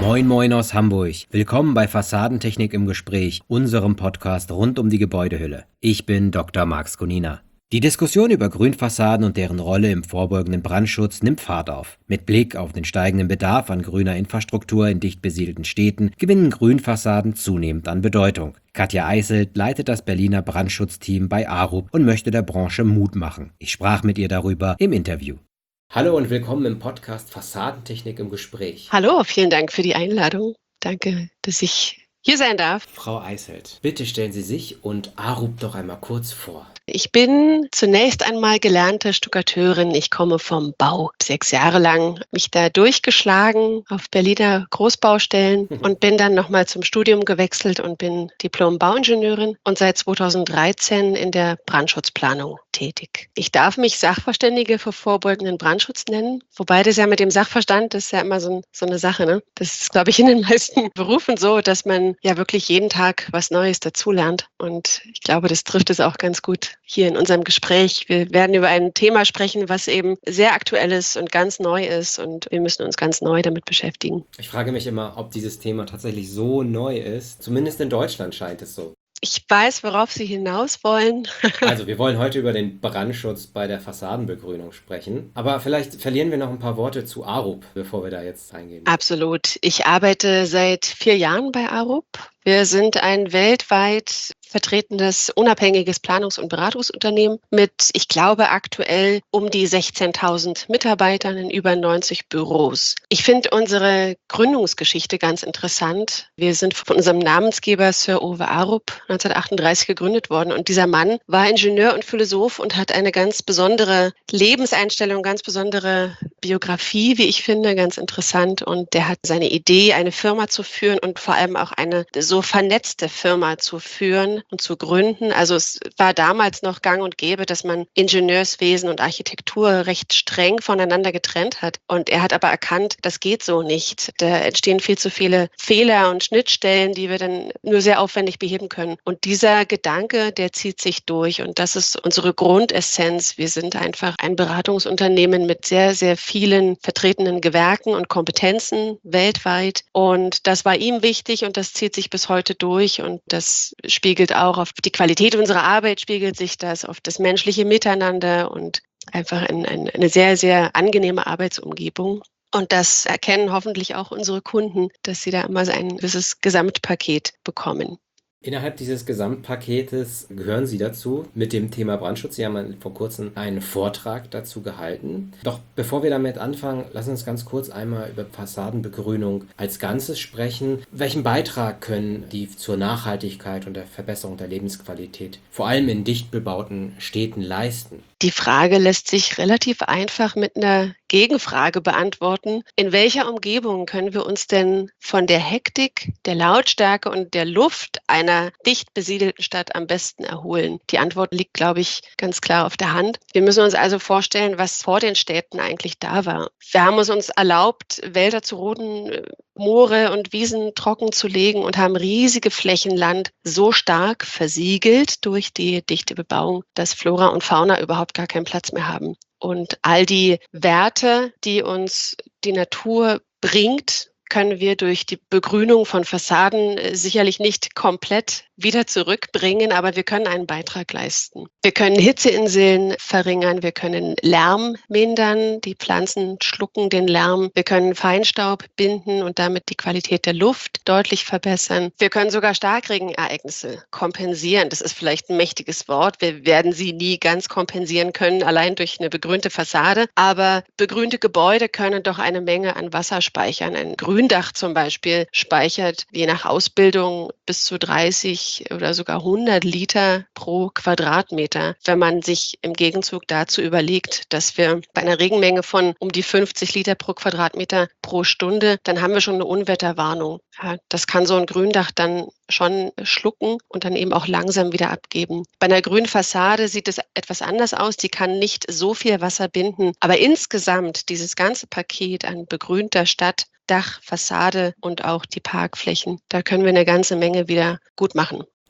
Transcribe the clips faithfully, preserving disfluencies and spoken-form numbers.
Moin Moin aus Hamburg. Willkommen bei Fassadentechnik im Gespräch, unserem Podcast rund um die Gebäudehülle. Ich bin Doktor Marx Kunina. Die Diskussion über Grünfassaden und deren Rolle im vorbeugenden Brandschutz nimmt Fahrt auf. Mit Blick auf den steigenden Bedarf an grüner Infrastruktur in dicht besiedelten Städten gewinnen Grünfassaden zunehmend an Bedeutung. Katja Eißelt leitet das Berliner Brandschutzteam bei Arup und möchte der Branche Mut machen. Ich sprach mit ihr darüber im Interview. Hallo und willkommen im Podcast Fassadentechnik im Gespräch. Hallo, vielen Dank für die Einladung. Danke, dass ich hier sein darf. Frau Eißelt, bitte stellen Sie sich und Arup doch einmal kurz vor. Ich bin zunächst einmal gelernte Stuckateurin. Ich komme vom Bau. Sechs Jahre lang mich da durchgeschlagen auf Berliner Großbaustellen und bin dann nochmal zum Studium gewechselt und bin Diplom-Bauingenieurin und seit zweitausenddreizehn in der Brandschutzplanung tätig. Ich darf mich Sachverständige für vorbeugenden Brandschutz nennen, wobei das ja mit dem Sachverstand, das ist ja immer so, ein, so eine Sache, ne? Das ist, glaube ich, in den meisten Berufen so, dass man ja wirklich jeden Tag was Neues dazulernt. Und ich glaube, das trifft es auch ganz gut hier in unserem Gespräch. Wir werden über ein Thema sprechen, was eben sehr aktuell ist und ganz neu ist und wir müssen uns ganz neu damit beschäftigen. Ich frage mich immer, ob dieses Thema tatsächlich so neu ist. Zumindest in Deutschland scheint es so. Ich weiß, worauf Sie hinaus wollen. Also, wir wollen heute über den Brandschutz bei der Fassadenbegrünung sprechen. Aber vielleicht verlieren wir noch ein paar Worte zu Arup, bevor wir da jetzt reingehen. Absolut. Ich arbeite seit vier Jahren bei Arup. Wir sind ein weltweit vertretendes, unabhängiges Planungs- und Beratungsunternehmen mit, ich glaube, aktuell um die sechzehntausend Mitarbeitern in über neunzig Büros. Ich finde unsere Gründungsgeschichte ganz interessant. Wir sind von unserem Namensgeber Sir Ove Arup neunzehnhundertachtunddreißig gegründet worden und dieser Mann war Ingenieur und Philosoph und hat eine ganz besondere Lebenseinstellung, ganz besondere Biografie, wie ich finde, ganz interessant und der hat seine Idee, eine Firma zu führen und vor allem auch eine so vernetzte Firma zu führen und zu gründen. Also es war damals noch gang und gäbe, dass man Ingenieurswesen und Architektur recht streng voneinander getrennt hat. Und er hat aber erkannt, das geht so nicht. Da entstehen viel zu viele Fehler und Schnittstellen, die wir dann nur sehr aufwendig beheben können. Und dieser Gedanke, der zieht sich durch. Und das ist unsere Grundessenz. Wir sind einfach ein Beratungsunternehmen mit sehr, sehr vielen vertretenen Gewerken und Kompetenzen weltweit. Und das war ihm wichtig und das zieht sich bis heute durch. Und das spiegelt auch auf die Qualität unserer Arbeit, spiegelt sich das auf das menschliche Miteinander und einfach ein, ein, eine sehr, sehr angenehme Arbeitsumgebung. Und das erkennen hoffentlich auch unsere Kunden, dass sie da immer so ein gewisses Gesamtpaket bekommen. Innerhalb dieses Gesamtpaketes gehören Sie dazu mit dem Thema Brandschutz. Sie haben vor kurzem einen Vortrag dazu gehalten. Doch bevor wir damit anfangen, lassen Sie uns ganz kurz einmal über Fassadenbegrünung als Ganzes sprechen. Welchen Beitrag können die zur Nachhaltigkeit und der Verbesserung der Lebensqualität vor allem in dicht bebauten Städten leisten? Die Frage lässt sich relativ einfach mit einer Gegenfrage beantworten. In welcher Umgebung können wir uns denn von der Hektik, der Lautstärke und der Luft einer dicht besiedelten Stadt am besten erholen? Die Antwort liegt, glaube ich, ganz klar auf der Hand. Wir müssen uns also vorstellen, was vor den Städten eigentlich da war. Wir haben es uns erlaubt, Wälder zu roden, Moore und Wiesen trocken zu legen und haben riesige Flächen Land so stark versiegelt durch die dichte Bebauung, dass Flora und Fauna überhaupt gar keinen Platz mehr haben. Und all die Werte, die uns die Natur bringt, können wir durch die Begrünung von Fassaden sicherlich nicht komplett wieder zurückbringen, aber wir können einen Beitrag leisten. Wir können Hitzeinseln verringern, wir können Lärm mindern, die Pflanzen schlucken den Lärm, wir können Feinstaub binden und damit die Qualität der Luft deutlich verbessern. Wir können sogar Starkregenereignisse kompensieren. Das ist vielleicht ein mächtiges Wort. Wir werden sie nie ganz kompensieren können, allein durch eine begrünte Fassade, aber begrünte Gebäude können doch eine Menge an Wasser speichern. Ein Gründach zum Beispiel speichert je nach Ausbildung bis zu dreißig oder sogar hundert Liter pro Quadratmeter. Wenn man sich im Gegenzug dazu überlegt, dass wir bei einer Regenmenge von um die fünfzig Liter pro Quadratmeter pro Stunde, dann haben wir schon eine Unwetterwarnung. Ja, das kann so ein Gründach dann schon schlucken und dann eben auch langsam wieder abgeben. Bei einer grünen Fassade sieht es etwas anders aus. Die kann nicht so viel Wasser binden. Aber insgesamt dieses ganze Paket an begrünter Stadt, Dach, Fassade und auch die Parkflächen, da können wir eine ganze Menge wieder gut machen.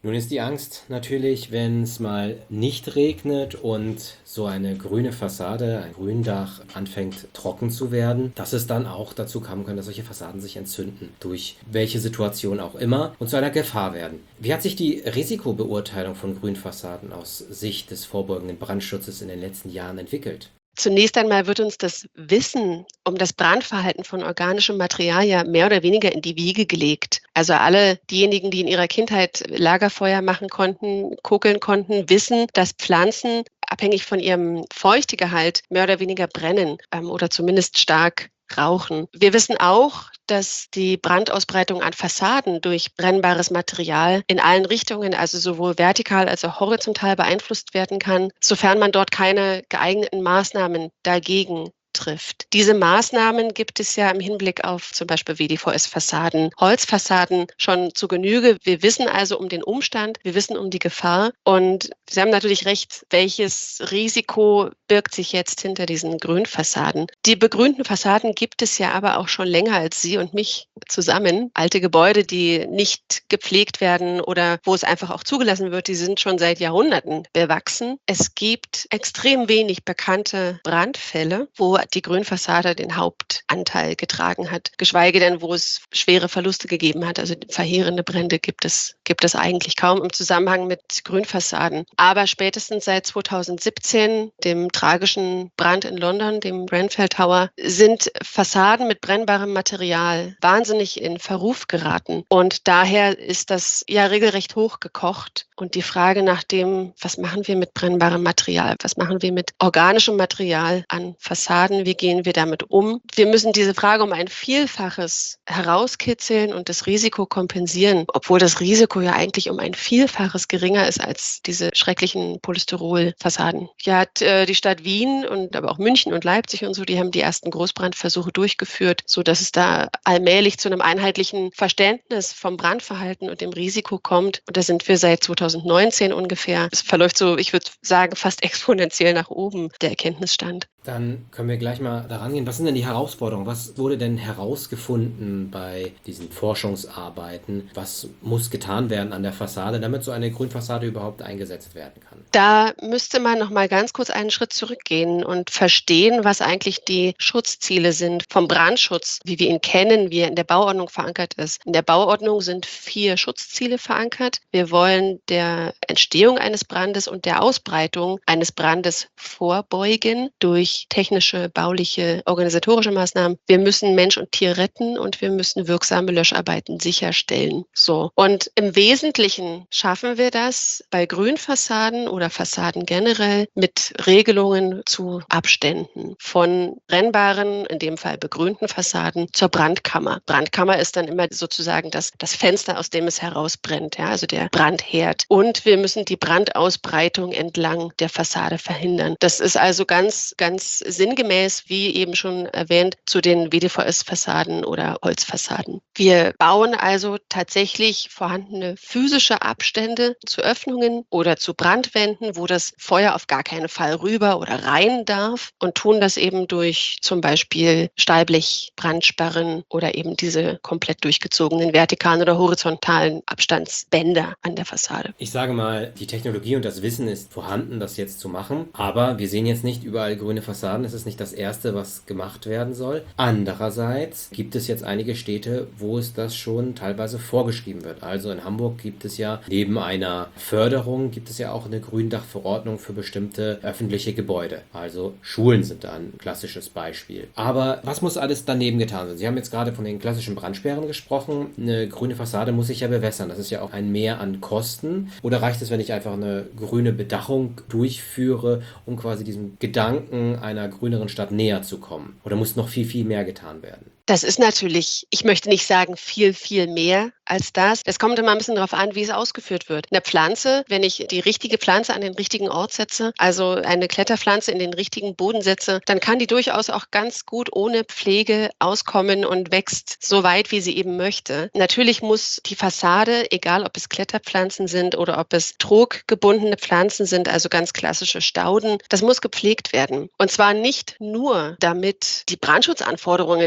Nun ist die Angst natürlich, wenn es mal nicht regnet und so eine grüne Fassade, ein Gründach anfängt trocken zu werden, dass es dann auch dazu kommen kann, dass solche Fassaden sich entzünden, durch welche Situation auch immer und zu einer Gefahr werden. Wie hat sich die Risikobeurteilung von Grünfassaden aus Sicht des vorbeugenden Brandschutzes in den letzten Jahren entwickelt? Zunächst einmal wird uns das Wissen um das Brandverhalten von organischem Material ja mehr oder weniger in die Wiege gelegt. Also alle diejenigen, die in ihrer Kindheit Lagerfeuer machen konnten, kokeln konnten, wissen, dass Pflanzen abhängig von ihrem Feuchtegehalt mehr oder weniger brennen ähm, oder zumindest stark rauchen. Wir wissen auch, dass die Brandausbreitung an Fassaden durch brennbares Material in allen Richtungen, also sowohl vertikal als auch horizontal beeinflusst werden kann, sofern man dort keine geeigneten Maßnahmen dagegen trifft. Diese Maßnahmen gibt es ja im Hinblick auf zum Beispiel W D V S-Fassaden, Holzfassaden schon zu Genüge. Wir wissen also um den Umstand, wir wissen um die Gefahr und Sie haben natürlich recht, welches Risiko birgt sich jetzt hinter diesen Grünfassaden. Die begrünten Fassaden gibt es ja aber auch schon länger als Sie und mich zusammen. Alte Gebäude, die nicht gepflegt werden oder wo es einfach auch zugelassen wird, die sind schon seit Jahrhunderten bewachsen. Es gibt extrem wenig bekannte Brandfälle, wo die Grünfassade den Hauptanteil getragen hat, geschweige denn, wo es schwere Verluste gegeben hat. Also verheerende Brände gibt es, gibt es eigentlich kaum im Zusammenhang mit Grünfassaden. Aber spätestens seit zweitausendsiebzehn, dem tragischen Brand in London, dem Grenfell Tower, sind Fassaden mit brennbarem Material wahnsinnig in Verruf geraten. Und daher ist das ja regelrecht hochgekocht. Und die Frage nach dem, was machen wir mit brennbarem Material? Was machen wir mit organischem Material an Fassaden? Wie gehen wir damit um? Wir müssen diese Frage um ein Vielfaches herauskitzeln und das Risiko kompensieren, obwohl das Risiko ja eigentlich um ein Vielfaches geringer ist als diese schrecklichen Polystyrol-Fassaden. Ja, hat äh, die Stadt Wien und aber auch München und Leipzig und so, die haben die ersten Großbrandversuche durchgeführt, sodass es da allmählich zu einem einheitlichen Verständnis vom Brandverhalten und dem Risiko kommt. Und da sind wir seit zweitausendneunzehn ungefähr. Es verläuft so, ich würde sagen, fast exponentiell nach oben, der Erkenntnisstand. Dann können wir gleich mal daran gehen. Was sind denn die Herausforderungen? Was wurde denn herausgefunden bei diesen Forschungsarbeiten? Was muss getan werden an der Fassade, damit so eine Grünfassade überhaupt eingesetzt werden kann? Da müsste man noch mal ganz kurz einen Schritt zurückgehen und verstehen, was eigentlich die Schutzziele sind vom Brandschutz, wie wir ihn kennen, wie er in der Bauordnung verankert ist. In der Bauordnung sind vier Schutzziele verankert. Wir wollen der Entstehung eines Brandes und der Ausbreitung eines Brandes vorbeugen durch technische, bauliche, organisatorische Maßnahmen. Wir müssen Mensch und Tier retten und wir müssen wirksame Löscharbeiten sicherstellen. So. Und im Wesentlichen schaffen wir das bei Grünfassaden oder Fassaden generell mit Regelungen zu Abständen von brennbaren, in dem Fall begrünten Fassaden zur Brandkammer. Brandkammer ist dann immer sozusagen das, das Fenster, aus dem es herausbrennt, ja, also der Brandherd. Und wir müssen die Brandausbreitung entlang der Fassade verhindern. Das ist also ganz, ganz sinngemäß, wie eben schon erwähnt, zu den W D V S-Fassaden oder Holzfassaden. Wir bauen also tatsächlich vorhandene physische Abstände zu Öffnungen oder zu Brandwänden, wo das Feuer auf gar keinen Fall rüber oder rein darf und tun das eben durch zum Beispiel Stahlblechbrandsperren oder eben diese komplett durchgezogenen vertikalen oder horizontalen Abstandsbänder an der Fassade. Ich sage mal, die Technologie und das Wissen ist vorhanden, das jetzt zu machen, aber wir sehen jetzt nicht überall grüne Fassaden. Es ist nicht das Erste, was gemacht werden soll. Andererseits gibt es jetzt einige Städte, wo es das schon teilweise vorgeschrieben wird. Also in Hamburg gibt es ja neben einer Förderung gibt es ja auch eine Gründachverordnung für bestimmte öffentliche Gebäude. Also Schulen sind da ein klassisches Beispiel. Aber was muss alles daneben getan werden? Sie haben jetzt gerade von den klassischen Brandsperren gesprochen. Eine grüne Fassade muss sich ja bewässern. Das ist ja auch ein Mehr an Kosten. Oder reicht es, wenn ich einfach eine grüne Bedachung durchführe, um quasi diesem Gedanken einer grüneren Stadt näher zu kommen? Oder muss noch viel, viel mehr getan werden? Das ist natürlich, ich möchte nicht sagen viel, viel mehr als das. Es kommt immer ein bisschen darauf an, wie es ausgeführt wird. Eine Pflanze, wenn ich die richtige Pflanze an den richtigen Ort setze, also eine Kletterpflanze in den richtigen Boden setze, dann kann die durchaus auch ganz gut ohne Pflege auskommen und wächst so weit, wie sie eben möchte. Natürlich muss die Fassade, egal ob es Kletterpflanzen sind oder ob es troggebundene Pflanzen sind, also ganz klassische Stauden, das muss gepflegt werden. Und zwar nicht nur, damit die Brandschutzanforderungen erfüllt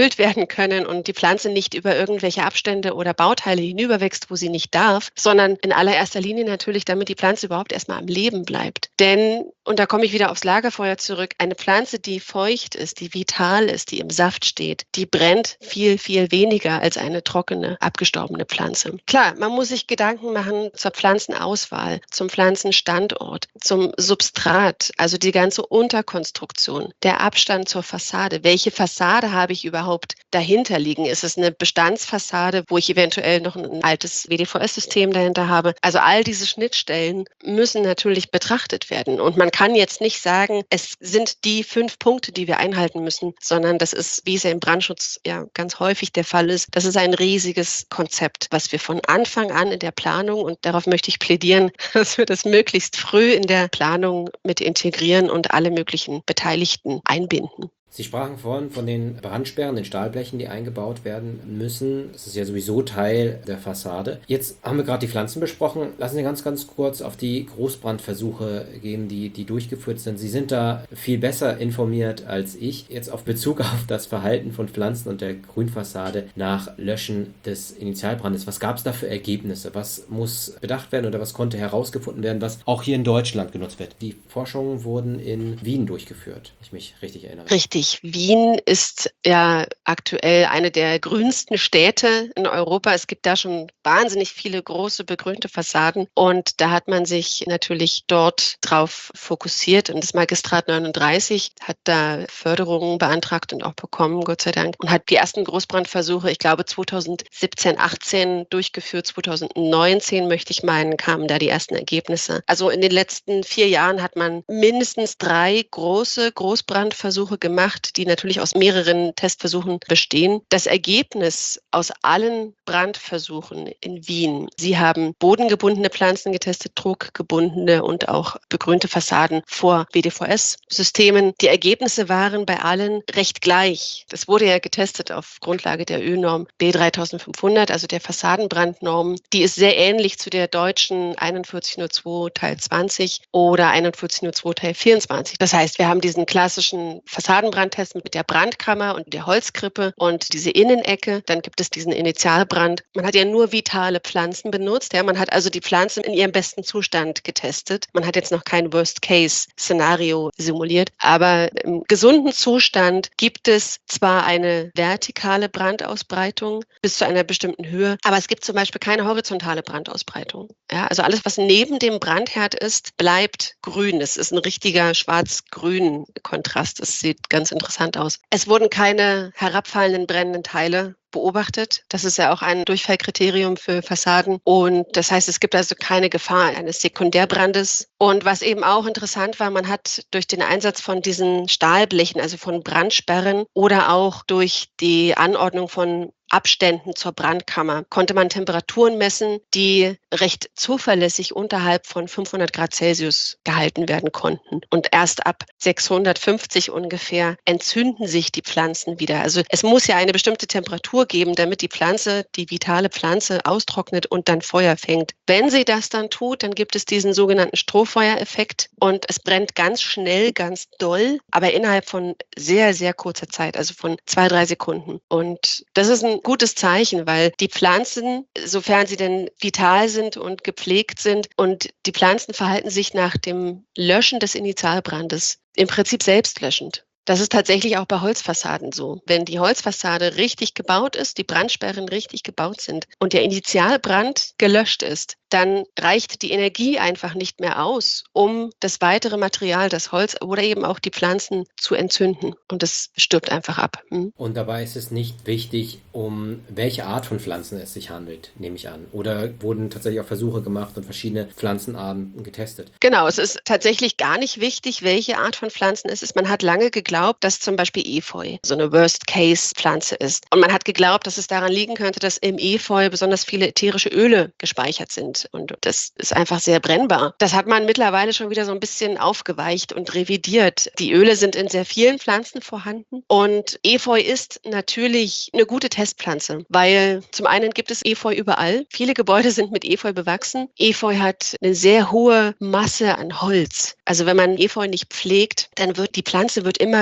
erfüllt werden können und die Pflanze nicht über irgendwelche Abstände oder Bauteile hinüberwächst, wo sie nicht darf, sondern in allererster Linie natürlich, damit die Pflanze überhaupt erstmal am Leben bleibt. Denn, und da komme ich wieder aufs Lagerfeuer zurück, eine Pflanze, die feucht ist, die vital ist, die im Saft steht, die brennt viel, viel weniger als eine trockene, abgestorbene Pflanze. Klar, man muss sich Gedanken machen zur Pflanzenauswahl, zum Pflanzenstandort, zum Substrat, also die ganze Unterkonstruktion, der Abstand zur Fassade. Welche Fassade habe ich überhaupt dahinter liegen? Ist es eine Bestandsfassade, wo ich eventuell noch ein altes W D V S-System dahinter habe? Also all diese Schnittstellen müssen natürlich betrachtet werden. Und man kann jetzt nicht sagen, es sind die fünf Punkte, die wir einhalten müssen, sondern das ist, wie es ja im Brandschutz ja ganz häufig der Fall ist, das ist ein riesiges Konzept, was wir von Anfang an in der Planung, und darauf möchte ich plädieren, dass wir das möglichst früh in der Planung mit integrieren und alle möglichen Beteiligten einbinden. Sie sprachen vorhin von den Brandsperren, den Stahlblechen, die eingebaut werden müssen. Das ist ja sowieso Teil der Fassade. Jetzt haben wir gerade die Pflanzen besprochen. Lassen Sie ganz, ganz kurz auf die Großbrandversuche gehen, die, die durchgeführt sind. Sie sind da viel besser informiert als ich. Jetzt auf Bezug auf das Verhalten von Pflanzen und der Grünfassade nach Löschen des Initialbrandes. Was gab es da für Ergebnisse? Was muss bedacht werden oder was konnte herausgefunden werden, was auch hier in Deutschland genutzt wird? Die Forschungen wurden in Wien durchgeführt, wenn ich mich richtig erinnere. Richtig. Wien ist ja aktuell eine der grünsten Städte in Europa. Es gibt da schon wahnsinnig viele große begrünte Fassaden und da hat man sich natürlich dort drauf fokussiert und das Magistrat neununddreißig hat da Förderungen beantragt und auch bekommen, Gott sei Dank, und hat die ersten Großbrandversuche, ich glaube zweitausendsiebzehn, achtzehn durchgeführt. zweitausendneunzehn, möchte ich meinen, kamen da die ersten Ergebnisse. Also in den letzten vier Jahren hat man mindestens drei große Großbrandversuche gemacht, die natürlich aus mehreren Testversuchen bestehen. Das Ergebnis aus allen Brandversuchen in Wien, sie haben bodengebundene Pflanzen getestet, druckgebundene und auch begrünte Fassaden vor W D V S-Systemen. Die Ergebnisse waren bei allen recht gleich. Das wurde ja getestet auf Grundlage der Ö-Norm B dreitausendfünfhundert, also der Fassadenbrandnorm. Die ist sehr ähnlich zu der deutschen einundvierzig null zwei Teil zwanzig oder einundvierzig null zwei Teil vierundzwanzig. Das heißt, wir haben diesen klassischen Fassadenbrand Test mit der Brandkammer und der Holzkrippe und diese Innenecke. Dann gibt es diesen Initialbrand. Man hat ja nur vitale Pflanzen benutzt. Ja. Man hat also die Pflanzen in ihrem besten Zustand getestet. Man hat jetzt noch kein Worst-Case-Szenario simuliert. Aber im gesunden Zustand gibt es zwar eine vertikale Brandausbreitung bis zu einer bestimmten Höhe, aber es gibt zum Beispiel keine horizontale Brandausbreitung. Ja. Also alles, was neben dem Brandherd ist, bleibt grün. Es ist ein richtiger schwarz-grün Kontrast. Es sieht ganz interessant aus. Es wurden keine herabfallenden brennenden Teile beobachtet. Das ist ja auch ein Durchfallkriterium für Fassaden. Und das heißt, es gibt also keine Gefahr eines Sekundärbrandes. Und was eben auch interessant war, man hat durch den Einsatz von diesen Stahlblechen, also von Brandsperren oder auch durch die Anordnung von Abständen zur Brandkammer konnte man Temperaturen messen, die recht zuverlässig unterhalb von fünfhundert Grad Celsius gehalten werden konnten. Und erst ab sechshundertfünfzig ungefähr entzünden sich die Pflanzen wieder. Also es muss ja eine bestimmte Temperatur geben, damit die Pflanze, die vitale Pflanze austrocknet und dann Feuer fängt. Wenn sie das dann tut, dann gibt es diesen sogenannten Strohfeuereffekt und es brennt ganz schnell, ganz doll, aber innerhalb von sehr, sehr kurzer Zeit, also von zwei, drei Sekunden. Und das ist ein gutes Zeichen, weil die Pflanzen, sofern sie denn vital sind und gepflegt sind, und die Pflanzen verhalten sich nach dem Löschen des Initialbrandes im Prinzip selbstlöschend. Das ist tatsächlich auch bei Holzfassaden so. Wenn die Holzfassade richtig gebaut ist, die Brandsperren richtig gebaut sind und der Initialbrand gelöscht ist, dann reicht die Energie einfach nicht mehr aus, um das weitere Material, das Holz oder eben auch die Pflanzen zu entzünden. Und das stirbt einfach ab. Hm. Und dabei ist es nicht wichtig, um welche Art von Pflanzen es sich handelt, nehme ich an. Oder wurden tatsächlich auch Versuche gemacht und verschiedene Pflanzenarten getestet? Genau, es ist tatsächlich gar nicht wichtig, welche Art von Pflanzen es ist. Man hat lange geglaubt, dass zum Beispiel Efeu so eine Worst-Case-Pflanze ist. Und man hat geglaubt, dass es daran liegen könnte, dass im Efeu besonders viele ätherische Öle gespeichert sind. Und das ist einfach sehr brennbar. Das hat man mittlerweile schon wieder so ein bisschen aufgeweicht und revidiert. Die Öle sind in sehr vielen Pflanzen vorhanden. Und Efeu ist natürlich eine gute Testpflanze, weil zum einen gibt es Efeu überall. Viele Gebäude sind mit Efeu bewachsen. Efeu hat eine sehr hohe Masse an Holz. Also wenn man Efeu nicht pflegt, dann wird die Pflanze wird immer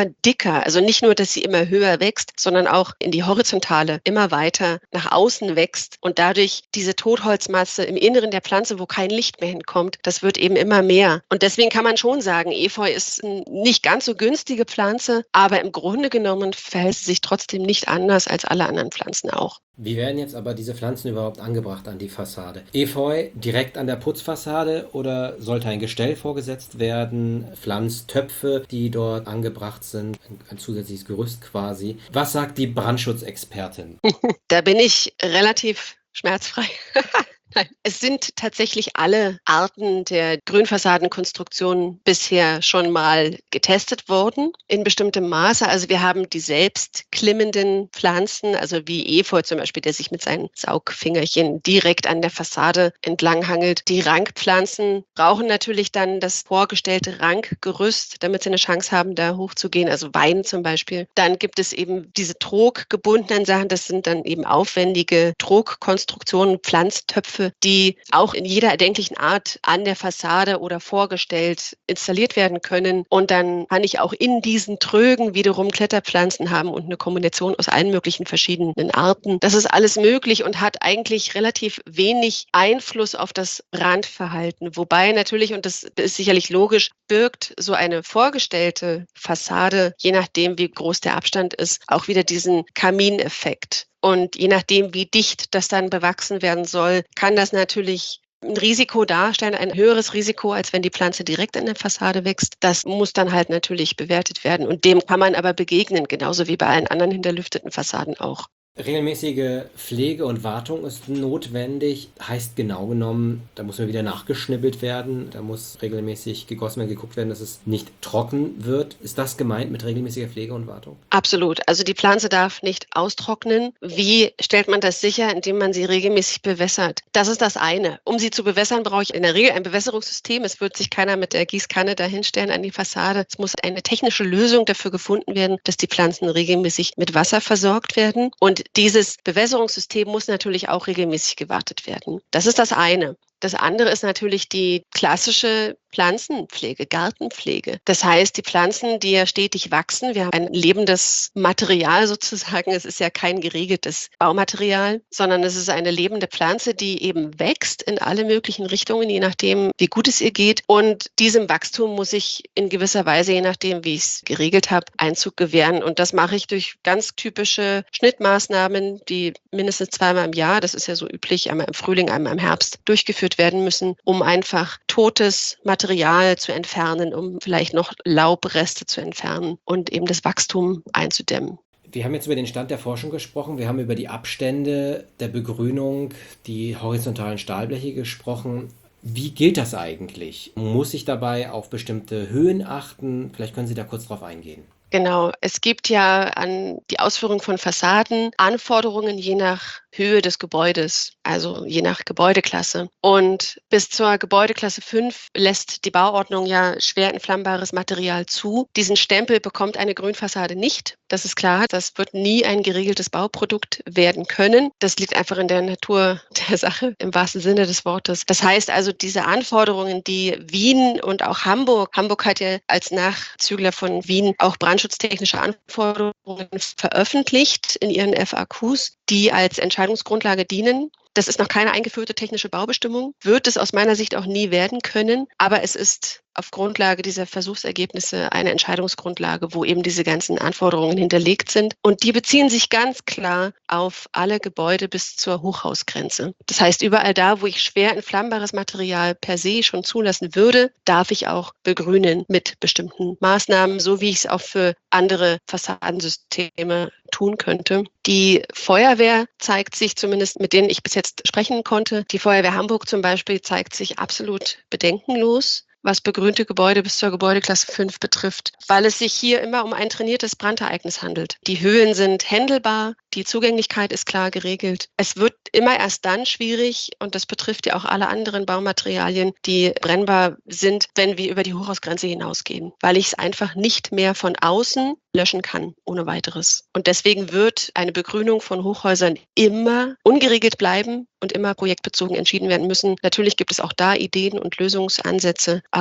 immer dicker. Also nicht nur, dass sie immer höher wächst, sondern auch in die Horizontale immer weiter nach außen wächst und dadurch diese Totholzmasse im Inneren der Pflanze, wo kein Licht mehr hinkommt, das wird eben immer mehr. Und deswegen kann man schon sagen, Efeu ist eine nicht ganz so günstige Pflanze, aber im Grunde genommen verhält sie sich trotzdem nicht anders als alle anderen Pflanzen auch. Wie werden jetzt aber diese Pflanzen überhaupt angebracht an die Fassade? Efeu direkt an der Putzfassade oder sollte ein Gestell vorgesetzt werden? Pflanztöpfe, die dort angebracht sind, ein, ein zusätzliches Gerüst quasi. Was sagt die Brandschutzexpertin? Da bin ich relativ schmerzfrei. Nein, es sind tatsächlich alle Arten der Grünfassadenkonstruktion bisher schon mal getestet worden in bestimmtem Maße. Also wir haben die selbstklimmenden Pflanzen, also wie Efeu zum Beispiel, der sich mit seinen Saugfingerchen direkt an der Fassade entlanghangelt. Die Rankpflanzen brauchen natürlich dann das vorgestellte Rankgerüst, damit sie eine Chance haben, da hochzugehen, also Wein zum Beispiel. Dann gibt es eben diese troggebundenen Sachen, das sind dann eben aufwendige Trogkonstruktionen, Pflanztöpfe, die auch in jeder erdenklichen Art an der Fassade oder vorgestellt installiert werden können. Und dann kann ich auch in diesen Trögen wiederum Kletterpflanzen haben und eine Kombination aus allen möglichen verschiedenen Arten. Das ist alles möglich und hat eigentlich relativ wenig Einfluss auf das Brandverhalten. Wobei natürlich, und das ist sicherlich logisch, birgt so eine vorgestellte Fassade, je nachdem wie groß der Abstand ist, auch wieder diesen Kamineffekt. Und je nachdem, wie dicht das dann bewachsen werden soll, kann das natürlich ein Risiko darstellen, ein höheres Risiko, als wenn die Pflanze direkt an der Fassade wächst. Das muss dann halt natürlich bewertet werden. Und dem kann man aber begegnen, genauso wie bei allen anderen hinterlüfteten Fassaden auch. Regelmäßige Pflege und Wartung ist notwendig. Heißt genau genommen, da muss mal wieder nachgeschnibbelt werden. Da muss regelmäßig gegossen werden, geguckt werden, dass es nicht trocken wird. Ist das gemeint mit regelmäßiger Pflege und Wartung? Absolut. Also die Pflanze darf nicht austrocknen. Wie stellt man das sicher? Indem man sie regelmäßig bewässert. Das ist das eine. Um sie zu bewässern, brauche ich in der Regel ein Bewässerungssystem. Es wird sich keiner mit der Gießkanne dahinstellen an die Fassade. Es muss eine technische Lösung dafür gefunden werden, dass die Pflanzen regelmäßig mit Wasser versorgt werden. Und dieses Bewässerungssystem muss natürlich auch regelmäßig gewartet werden. Das ist das eine. Das andere ist natürlich die klassische Pflanzenpflege, Gartenpflege. Das heißt, die Pflanzen, die ja stetig wachsen, wir haben ein lebendes Material sozusagen. Es ist ja kein geregeltes Baumaterial, sondern es ist eine lebende Pflanze, die eben wächst in alle möglichen Richtungen, je nachdem, wie gut es ihr geht. Und diesem Wachstum muss ich in gewisser Weise, je nachdem, wie ich es geregelt habe, Einzug gewähren. Und das mache ich durch ganz typische Schnittmaßnahmen, die mindestens zweimal im Jahr, das ist ja so üblich, einmal im Frühling, einmal im Herbst, durchgeführt werden müssen, um einfach totes Material zu entfernen, um vielleicht noch Laubreste zu entfernen und eben das Wachstum einzudämmen. Wir haben jetzt über den Stand der Forschung gesprochen, wir haben über die Abstände der Begrünung, die horizontalen Stahlbleche gesprochen. Wie gilt das eigentlich? Muss ich dabei auf bestimmte Höhen achten? Vielleicht können Sie da kurz drauf eingehen. Genau, es gibt ja an die Ausführung von Fassaden Anforderungen je nach Höhe des Gebäudes, also je nach Gebäudeklasse. Und bis zur Gebäudeklasse fünf lässt die Bauordnung ja schwer entflammbares Material zu. Diesen Stempel bekommt eine Grünfassade nicht. Das ist klar, das wird nie ein geregeltes Bauprodukt werden können. Das liegt einfach in der Natur der Sache, im wahrsten Sinne des Wortes. Das heißt also, diese Anforderungen, die Wien und auch Hamburg, Hamburg hat ja als Nachzügler von Wien auch brandschutztechnische Anforderungen veröffentlicht in ihren F A Qs, die als Entscheidungsgrundlage dienen. Das ist noch keine eingeführte technische Baubestimmung, wird es aus meiner Sicht auch nie werden können, aber es ist auf Grundlage dieser Versuchsergebnisse eine Entscheidungsgrundlage, wo eben diese ganzen Anforderungen hinterlegt sind. Und die beziehen sich ganz klar auf alle Gebäude bis zur Hochhausgrenze. Das heißt, überall da, wo ich schwer entflammbares Material per se schon zulassen würde, darf ich auch begrünen mit bestimmten Maßnahmen, so wie ich es auch für andere Fassadensysteme tun könnte. Die Feuerwehr zeigt sich, zumindest mit denen ich bis jetzt sprechen konnte, die Feuerwehr Hamburg zum Beispiel zeigt sich absolut bedenkenlos, was begrünte Gebäude bis zur Gebäudeklasse fünf betrifft, weil es sich hier immer um ein trainiertes Brandereignis handelt. Die Höhen sind händelbar, die Zugänglichkeit ist klar geregelt. Es wird immer erst dann schwierig, und das betrifft ja auch alle anderen Baumaterialien, die brennbar sind, wenn wir über die Hochhausgrenze hinausgehen, weil ich es einfach nicht mehr von außen löschen kann, ohne weiteres. Und deswegen wird eine Begrünung von Hochhäusern immer ungeregelt bleiben und immer projektbezogen entschieden werden müssen. Natürlich gibt es auch da Ideen und Lösungsansätze, aber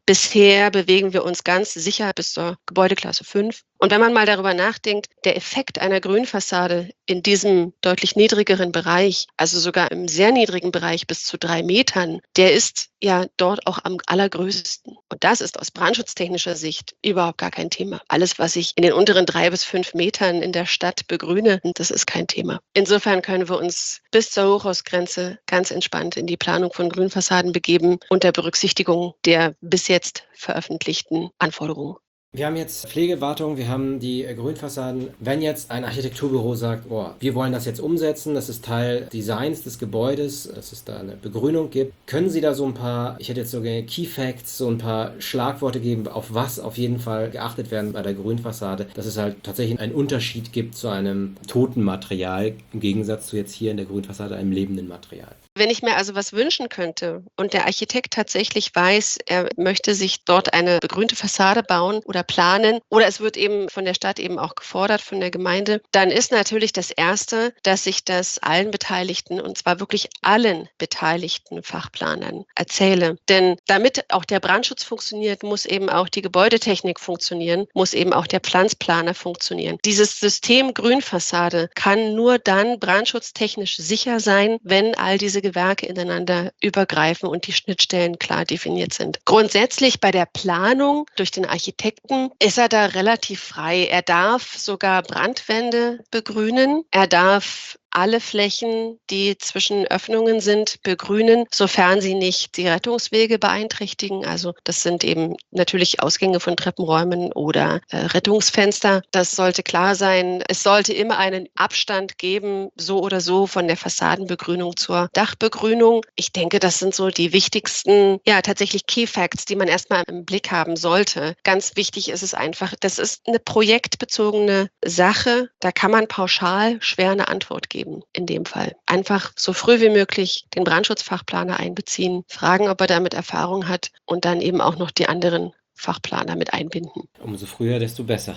Bisher bewegen wir uns ganz sicher bis zur Gebäudeklasse fünf. Und wenn man mal darüber nachdenkt, der Effekt einer Grünfassade in diesem deutlich niedrigeren Bereich, also sogar im sehr niedrigen Bereich bis zu drei Metern, der ist ja dort auch am allergrößten. Und das ist aus brandschutztechnischer Sicht überhaupt gar kein Thema. Alles, was ich in den unteren drei bis fünf Metern in der Stadt begrüne, das ist kein Thema. Insofern können wir uns bis zur Hochhausgrenze ganz entspannt in die Planung von Grünfassaden begeben, unter Berücksichtigung der bis jetzt veröffentlichten Anforderungen. Wir haben jetzt Pflegewartung, wir haben die äh, Grünfassaden. Wenn jetzt ein Architekturbüro sagt, oh, wir wollen das jetzt umsetzen, das ist Teil des Designs des Gebäudes, dass es da eine Begrünung gibt, können Sie da so ein paar, ich hätte jetzt so gerne Key Facts, so ein paar Schlagworte geben, auf was auf jeden Fall geachtet werden bei der Grünfassade, dass es halt tatsächlich einen Unterschied gibt zu einem toten Material, im Gegensatz zu jetzt hier in der Grünfassade einem lebenden Material. Wenn ich mir also was wünschen könnte und der Architekt tatsächlich weiß, er möchte sich dort eine begrünte Fassade bauen oder planen oder es wird eben von der Stadt eben auch gefordert, von der Gemeinde, dann ist natürlich das Erste, dass ich das allen Beteiligten und zwar wirklich allen beteiligten Fachplanern erzähle. Denn damit auch der Brandschutz funktioniert, muss eben auch die Gebäudetechnik funktionieren, muss eben auch der Pflanzplaner funktionieren. Dieses System Grünfassade kann nur dann brandschutztechnisch sicher sein, wenn all diese Gewerke ineinander übergreifen und die Schnittstellen klar definiert sind. Grundsätzlich bei der Planung durch den Architekten ist er da relativ frei. Er darf sogar Brandwände begrünen. Er darf alle Flächen, die zwischen Öffnungen sind, begrünen, sofern sie nicht die Rettungswege beeinträchtigen. Also das sind eben natürlich Ausgänge von Treppenräumen oder äh, Rettungsfenster. Das sollte klar sein. Es sollte immer einen Abstand geben, so oder so, von der Fassadenbegrünung zur Dachbegrünung. Ich denke, das sind so die wichtigsten, ja, tatsächlich Key Facts, die man erstmal im Blick haben sollte. Ganz wichtig ist es einfach, das ist eine projektbezogene Sache. Da kann man pauschal schwer eine Antwort geben. In dem Fall. Einfach so früh wie möglich den Brandschutzfachplaner einbeziehen, fragen, ob er damit Erfahrung hat und dann eben auch noch die anderen Fachplaner mit einbinden. Umso früher, desto besser.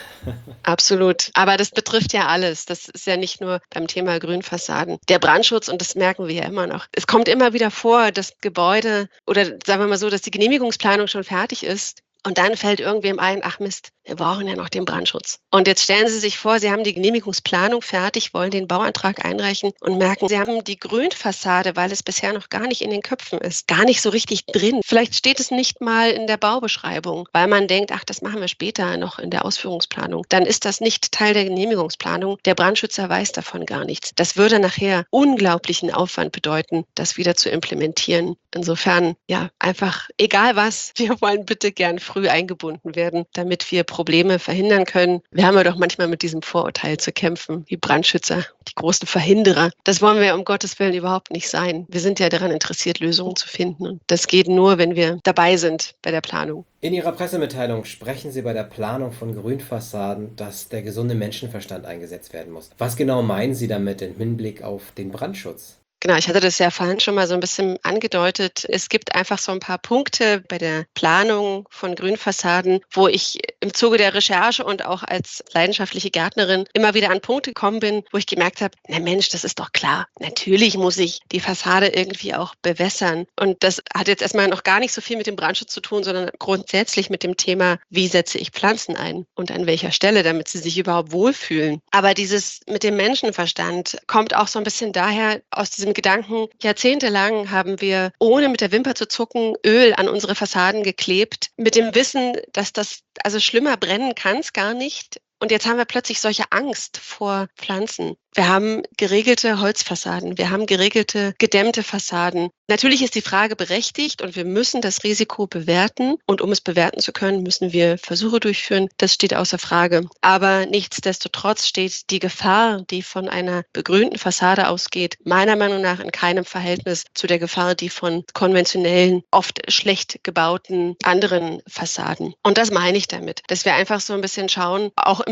Absolut. Aber das betrifft ja alles. Das ist ja nicht nur beim Thema Grünfassaden. Der Brandschutz, und das merken wir ja immer noch. Es kommt immer wieder vor, dass Gebäude oder sagen wir mal so, dass die Genehmigungsplanung schon fertig ist. Und dann fällt irgendwem ein, ach Mist, wir brauchen ja noch den Brandschutz. Und jetzt stellen Sie sich vor, Sie haben die Genehmigungsplanung fertig, wollen den Bauantrag einreichen und merken, Sie haben die Grünfassade, weil es bisher noch gar nicht in den Köpfen ist, gar nicht so richtig drin. Vielleicht steht es nicht mal in der Baubeschreibung, weil man denkt, ach, das machen wir später noch in der Ausführungsplanung. Dann ist das nicht Teil der Genehmigungsplanung. Der Brandschützer weiß davon gar nichts. Das würde nachher unglaublichen Aufwand bedeuten, das wieder zu implementieren. Insofern, ja, einfach egal was, wir wollen bitte gern früh eingebunden werden, damit wir Probleme verhindern können. Wir haben ja doch manchmal mit diesem Vorurteil zu kämpfen, die Brandschützer, die großen Verhinderer. Das wollen wir um Gottes Willen überhaupt nicht sein. Wir sind ja daran interessiert, Lösungen zu finden. Und das geht nur, wenn wir dabei sind bei der Planung. In Ihrer Pressemitteilung sprechen Sie bei der Planung von Grünfassaden, dass der gesunde Menschenverstand eingesetzt werden muss. Was genau meinen Sie damit im Hinblick auf den Brandschutz? Genau, ich hatte das ja vorhin schon mal so ein bisschen angedeutet. Es gibt einfach so ein paar Punkte bei der Planung von Grünfassaden, wo ich im Zuge der Recherche und auch als leidenschaftliche Gärtnerin immer wieder an Punkte gekommen bin, wo ich gemerkt habe, na Mensch, das ist doch klar. Natürlich muss ich die Fassade irgendwie auch bewässern. Und das hat jetzt erstmal noch gar nicht so viel mit dem Brandschutz zu tun, sondern grundsätzlich mit dem Thema, wie setze ich Pflanzen ein und an welcher Stelle, damit sie sich überhaupt wohlfühlen. Aber dieses mit dem Menschenverstand kommt auch so ein bisschen daher aus diesem Gedanken, jahrzehntelang haben wir, ohne mit der Wimper zu zucken, Öl an unsere Fassaden geklebt, mit dem Wissen, dass das, also schlimmer brennen kann es gar nicht. Und jetzt haben wir plötzlich solche Angst vor Pflanzen. Wir haben geregelte Holzfassaden, wir haben geregelte, gedämmte Fassaden. Natürlich ist die Frage berechtigt und wir müssen das Risiko bewerten. Und um es bewerten zu können, müssen wir Versuche durchführen. Das steht außer Frage. Aber nichtsdestotrotz steht die Gefahr, die von einer begrünten Fassade ausgeht, meiner Meinung nach in keinem Verhältnis zu der Gefahr, die von konventionellen, oft schlecht gebauten anderen Fassaden. Und das meine ich damit, dass wir einfach so ein bisschen schauen, auch im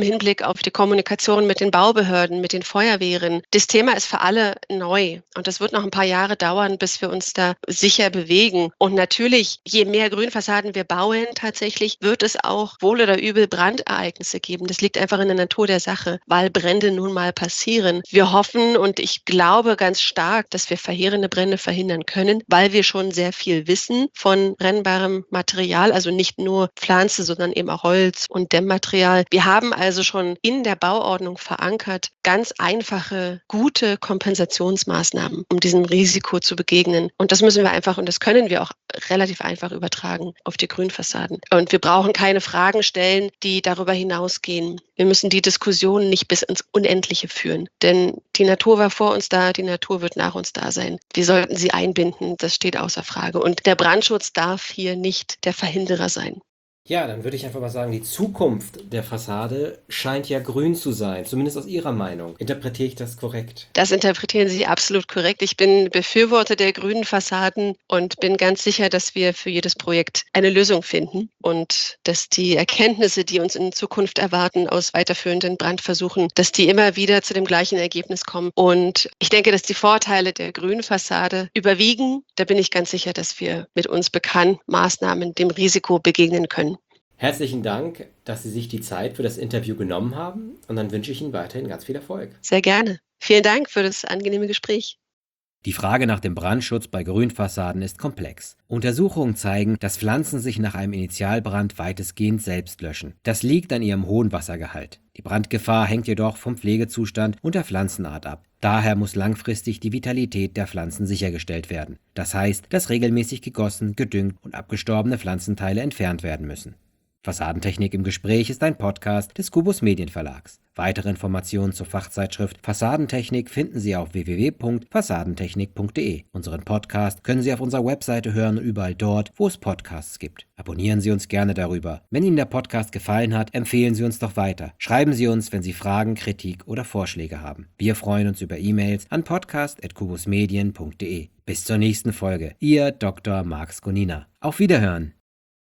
im Hinblick auf die Kommunikation mit den Baubehörden, mit den Feuerwehren. Das Thema ist für alle neu und das wird noch ein paar Jahre dauern, bis wir uns da sicher bewegen. Und natürlich, je mehr Grünfassaden wir bauen, tatsächlich wird es auch wohl oder übel Brandereignisse geben. Das liegt einfach in der Natur der Sache, weil Brände nun mal passieren. Wir hoffen und ich glaube ganz stark, dass wir verheerende Brände verhindern können, weil wir schon sehr viel wissen von brennbarem Material, also nicht nur Pflanze, sondern eben auch Holz und Dämmmaterial. Wir haben also schon in der Bauordnung verankert ganz einfache, gute Kompensationsmaßnahmen, um diesem Risiko zu begegnen. Und das müssen wir einfach und das können wir auch relativ einfach übertragen auf die Grünfassaden. Und wir brauchen keine Fragen stellen, die darüber hinausgehen. Wir müssen die Diskussion nicht bis ins Unendliche führen. Denn die Natur war vor uns da, die Natur wird nach uns da sein. Wir sollten sie einbinden, das steht außer Frage. Und der Brandschutz darf hier nicht der Verhinderer sein. Ja, dann würde ich einfach mal sagen, die Zukunft der Fassade scheint ja grün zu sein, zumindest aus Ihrer Meinung. Interpretiere ich das korrekt? Das interpretieren Sie absolut korrekt. Ich bin Befürworter der grünen Fassaden und bin ganz sicher, dass wir für jedes Projekt eine Lösung finden und dass die Erkenntnisse, die uns in Zukunft erwarten aus weiterführenden Brandversuchen, dass die immer wieder zu dem gleichen Ergebnis kommen. Und ich denke, dass die Vorteile der grünen Fassade überwiegen. Da bin ich ganz sicher, dass wir mit uns bekannten Maßnahmen dem Risiko begegnen können. Herzlichen Dank, dass Sie sich die Zeit für das Interview genommen haben und dann wünsche ich Ihnen weiterhin ganz viel Erfolg. Sehr gerne. Vielen Dank für das angenehme Gespräch. Die Frage nach dem Brandschutz bei Grünfassaden ist komplex. Untersuchungen zeigen, dass Pflanzen sich nach einem Initialbrand weitestgehend selbst löschen. Das liegt an ihrem hohen Wassergehalt. Die Brandgefahr hängt jedoch vom Pflegezustand und der Pflanzenart ab. Daher muss langfristig die Vitalität der Pflanzen sichergestellt werden. Das heißt, dass regelmäßig gegossen, gedüngt und abgestorbene Pflanzenteile entfernt werden müssen. Fassadentechnik im Gespräch ist ein Podcast des Kubus Medienverlags. Weitere Informationen zur Fachzeitschrift Fassadentechnik finden Sie auf w w w punkt fassadentechnik punkt d e. Unseren Podcast können Sie auf unserer Webseite hören und überall dort, wo es Podcasts gibt. Abonnieren Sie uns gerne darüber. Wenn Ihnen der Podcast gefallen hat, empfehlen Sie uns doch weiter. Schreiben Sie uns, wenn Sie Fragen, Kritik oder Vorschläge haben. Wir freuen uns über E-Mails an podcast at kubusmedien punkt d e. Bis zur nächsten Folge. Ihr Doktor Marx Gonina. Auf Wiederhören!